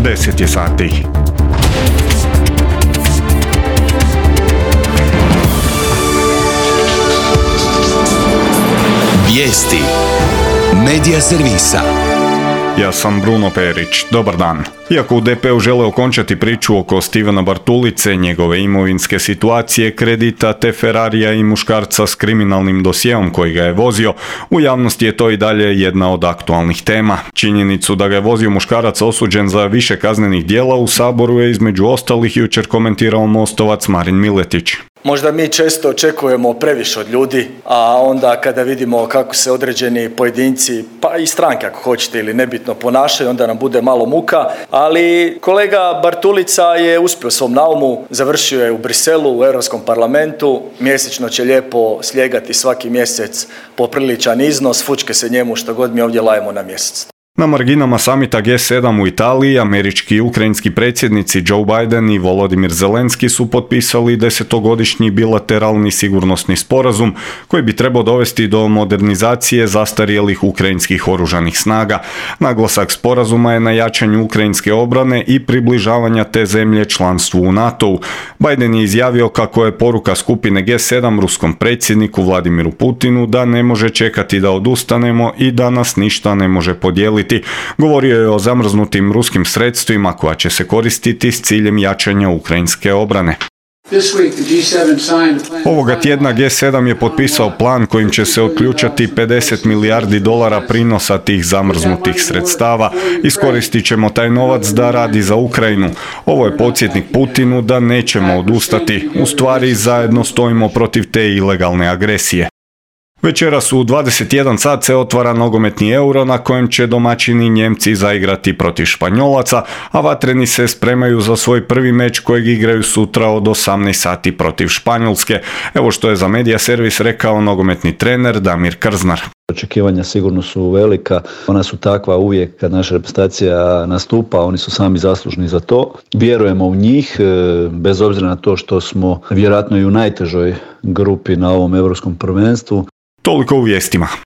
10 je sati. Vijesti Medija servisa. Ja sam Bruno Perić. Dobar dan. Iako u DP-u žele okončati priču oko Stevena Bartulice, njegove imovinske situacije, kredita te Ferrarija i muškarca s kriminalnim dosjeom koji ga je vozio, u javnosti je to i dalje jedna od aktualnih tema. Činjenicu da ga je vozio muškarac osuđen za više kaznenih djela u Saboru je između ostalih jučer komentirao Mostovac Marin Miletić. Možda mi često očekujemo previše od ljudi, a onda kada vidimo kako se određeni pojedinci, pa i stranke ako hoćete ili nebitno ponašaju, onda nam bude malo muka, ali kolega Bartulica je uspio svom naumu, završio je u Briselu, u Europskom parlamentu, mjesečno će lijepo slijegati svaki mjesec popriličan iznos, fučke se njemu što god mi ovdje lajemo na mjesec. Na marginama samita G7 u Italiji, američki i ukrajinski predsjednici Joe Biden i Volodymyr Zelenski su potpisali 10-godišnji bilateralni sigurnosni sporazum koji bi trebao dovesti do modernizacije zastarjelih ukrajinskih oružanih snaga. Naglasak sporazuma je na jačanju ukrajinske obrane i približavanja te zemlje članstvu u NATO-u. Biden je izjavio kako je poruka skupine G7 ruskom predsjedniku Vladimiru Putinu da ne može čekati da odustanemo i da nas ništa ne može podijeliti. Govorio je o zamrznutim ruskim sredstvima koja će se koristiti s ciljem jačanja ukrajinske obrane. Ovoga tjedna G7 je potpisao plan kojim će se otključati $50 milijardi prinosa tih zamrznutih sredstava. Iskoristit ćemo taj novac da radi za Ukrajinu. Ovo je podsjetnik Putinu da nećemo odustati. U stvari zajedno stojimo protiv te ilegalne agresije. Večeras u 21 sat se otvara nogometni Euro na kojem će domaćini Njemci zaigrati protiv Španjolaca, a vatreni se spremaju za svoj prvi meč kojeg igraju sutra od 18 sati protiv Španjolske. Evo što je za Medija servis rekao nogometni trener Damir Krznar. Očekivanja sigurno su velika, ona su takva uvijek kad naša reprezentacija nastupa, oni su sami zaslužni za to. Vjerujemo u njih, bez obzira na to što smo vjerojatno i u najtežoj grupi na ovom europskom prvenstvu. Toliko u vijestima.